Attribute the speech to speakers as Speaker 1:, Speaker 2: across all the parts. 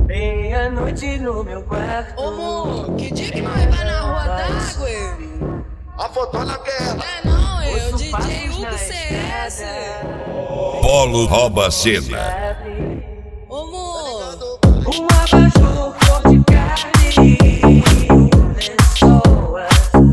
Speaker 1: Meia-noite no meu quarto.
Speaker 2: Ô, amor, que dia que nós vai na rua d'água?
Speaker 3: A fotona quer.
Speaker 2: É não, eu, DJ Hugo CS.
Speaker 4: Polo rouba a cena.
Speaker 2: Ô, amor,
Speaker 1: Um abajur cor de carne e um lençol azul.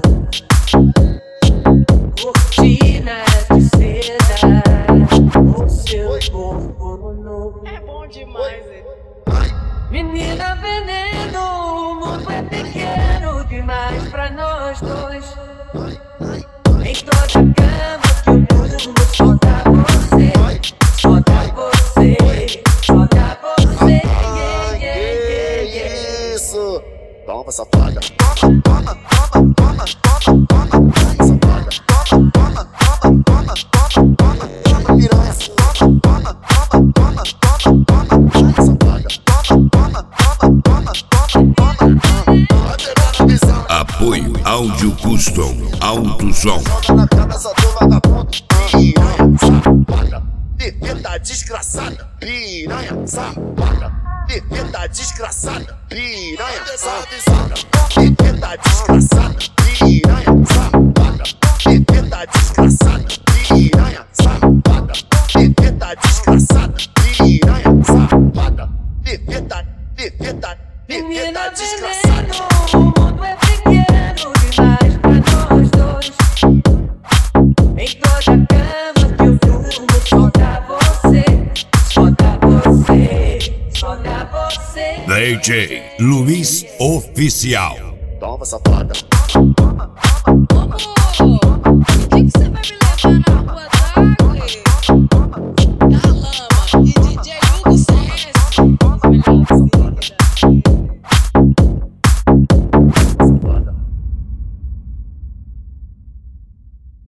Speaker 1: Cortinas de seda, o seu corpo nu.
Speaker 2: é bom demais, hein?
Speaker 1: Menina veneno, o mundo é pequeno demais pra nós dois. Em toda cama que eu durmo só dá você, só dá você, só dá você.
Speaker 3: Isso. Toma, safada. Toma, toma, toma, toma, toma, toma. Toma, safada. Toma, toma, toma, toma, toma, toma, toma, piranha. Toma, toma, toma, toma, toma, toma, toma, safada. Toma, toma, toma, toma, toma, toma. Vai pegar na visão.
Speaker 4: Apoio Áudio Custom Alto Som.
Speaker 3: Joga na cabeça do vagabundo. Piranha, safada. Bebida desgraçada. Piranha, safada. Bebida desgraçada. Piranha, safada. Bebida desgraçada. Piranha, safada. Bebida desgraçada. Piranha, safada. Bebida desgraçada. Piranha, safada. Bebida desgraçada.
Speaker 1: Veneno, o mundo é pequeno demais pra nós dois. Em toda cama que eu durmo só dá você, só dá você, só dá você.
Speaker 4: DJ Luiz Oficial.
Speaker 3: Toma, safada.
Speaker 2: Ô, amor, que você vai me levar na rua d'água? Da lama e DJ Hugo CS. Os melhores,